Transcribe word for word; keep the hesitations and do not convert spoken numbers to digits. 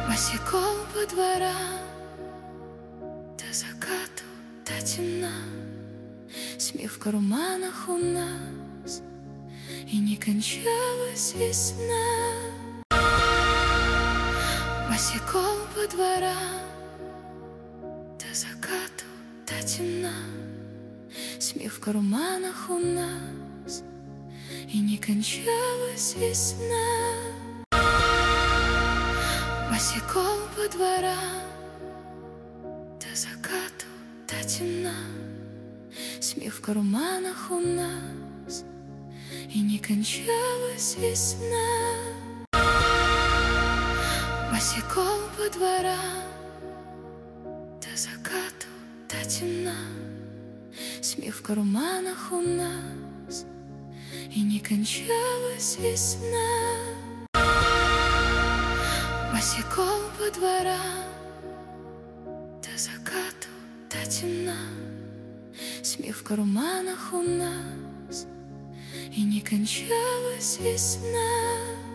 Босиком по дворам, до закату, до темна, смех в карманах у нас, и не кончалась весна. Босиком по дворам, до закату, до темна, смех в карманах у нас, и не кончалась весна. Босиком по дворам, до закату, до темна, смех в карманах у нас, и не кончалась весна. Босиком по дворам, до закату, до темна, смех в карманах у нас, и не кончалась весна. Босиком по дворам, до закату, до темна, смех в карманах у нас, и не кончалась весна.